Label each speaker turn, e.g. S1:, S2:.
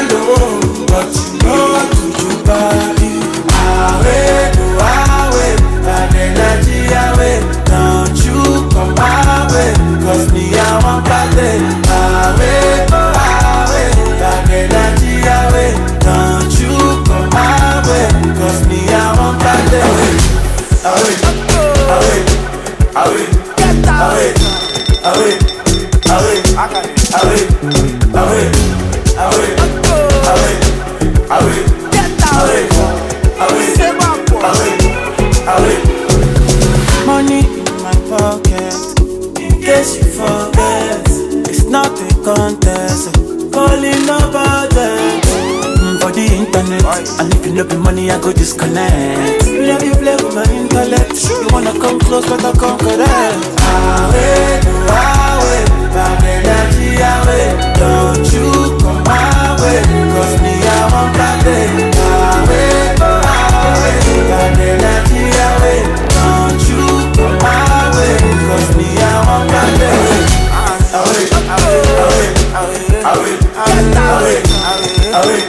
S1: low, but you know how to do body. Away, no away, bad energy away. Don't you come my way, cause me I want party. Away, no away, bad energy away. Don't you come my way, cause me I want party. Away, away, away, away, away, away, away, away, away, away, away. Money in my pocket, in case you forget. It's not a contest, calling no budget. For the internet, and if you love the money, I go disconnect. You love you play with my intellect. You wanna come close, but I come correct. Away, no away, bad energy away. Don't you come my way, cause me I want party. Away, no away, bad energy away. Don't you come my way, cause me I want party. Away, away, away, away, away, away, away.